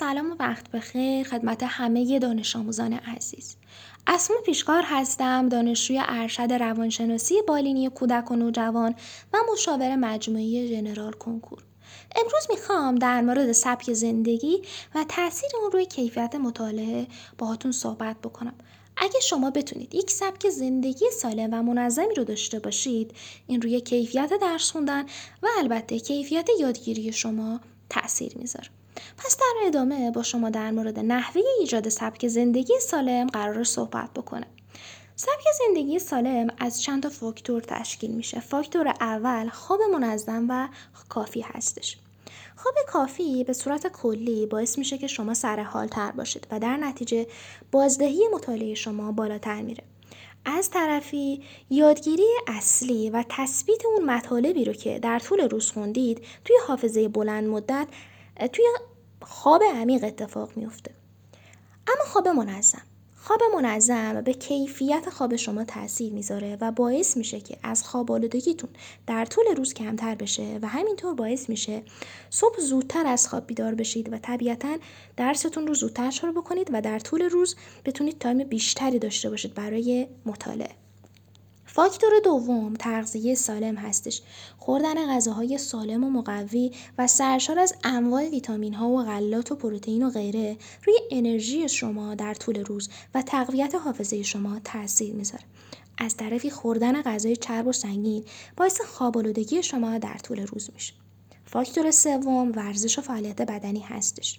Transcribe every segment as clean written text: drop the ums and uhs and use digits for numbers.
سلام و وقت بخیر خدمت همه دانش آموزان عزیز. اسما پیشکار هستم، دانشجوی ارشد روانشناسی بالینی کودک و نوجوان و مشاور مجموعه ژنرال کنکور. امروز میخوام در مورد سبک زندگی و تاثیر اون روی کیفیت مطالعه باهاتون صحبت بکنم. اگه شما بتونید یک سبک زندگی سالم و منظمی رو داشته باشید، این روی کیفیت درس خوندن و البته کیفیت یادگیری شما تأثیر میذاره. پس در ادامه با شما در مورد نحوه ایجاد سبک زندگی سالم قرار صحبت بکنم. سبک زندگی سالم از چند تا فاکتور تشکیل میشه. فاکتور اول خواب منظم و کافی هستش. خواب کافی به صورت کلی باعث میشه که شما سرحال تر باشید و در نتیجه بازدهی مطالعه شما بالاتر میره. از طرفی یادگیری اصلی و تثبیت اون مطالبی رو که در طول روز خوندید توی حافظه بلند مدت توی خواب عمیق اتفاق میفته. اما خواب منظم به کیفیت خواب شما تأثیر میذاره و باعث میشه که از خواب آلودگیتون در طول روز کمتر بشه و همینطور باعث میشه صبح زودتر از خواب بیدار بشید و طبیعتاً درستون رو زودتر شروع بکنید و در طول روز بتونید تایم بیشتری داشته باشید برای مطالعه. فاکتور دوم تغذیه سالم هستش. خوردن غذاهای سالم و مقوی و سرشار از انواع ویتامین ها و غلات و پروتئین و غیره روی انرژی شما در طول روز و تقویت حافظه شما تاثیر میذاره. از طرفی خوردن غذای چرب و سنگین باعث خواب آلودگی شما در طول روز میشه. فاکتور سوم ورزش و فعالیت بدنی هستش.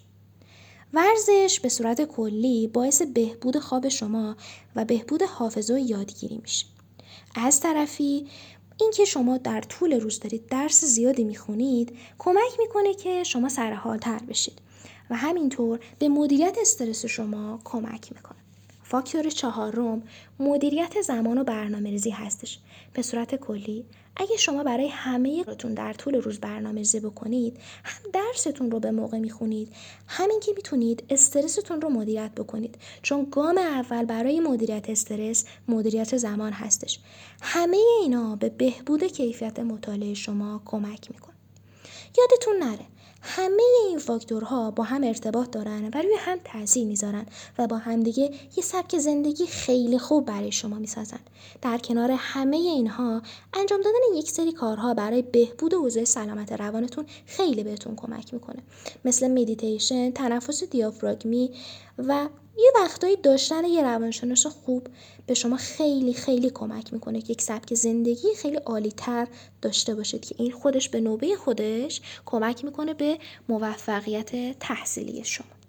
ورزش به صورت کلی باعث بهبود خواب شما و بهبود حافظه و یادگیری میشه. از طرفی اینکه شما در طول روز دارید درس زیادی میخونید کمک میکنه که شما سرحال‌تر بشید و همینطور به مدیریت استرس شما کمک میکنه. فاکتور چهارم مدیریت زمان و برنامه‌ریزی هستش. به صورت کلی اگه شما برای همه کارتون در طول روز برنامه‌ریزی بکنید، هم درستون رو به موقع میخونید، همین که میتونید استرستون رو مدیریت بکنید، چون گام اول برای مدیریت استرس مدیریت زمان هستش. همه اینا به بهبود کیفیت مطالعه شما کمک میکنه. یادتون نره همه این فاکتورها با هم ارتباط دارن و روی هم تاثیر میذارن و با همدیگه یه سبک زندگی خیلی خوب برای شما میسازن. در کنار همه اینها انجام دادن یک سری کارها برای بهبود اوضاع سلامت روانتون خیلی بهتون کمک میکنه، مثل مدیتیشن، تنفس دیافراگمی و یه وقتایی داشتن یه روانشناس خوب به شما خیلی خیلی کمک میکنه که یک سبک زندگی خیلی عالی‌تر داشته باشید که این خودش به نوبه خودش کمک میکنه به موفقیت تحصیلی شما.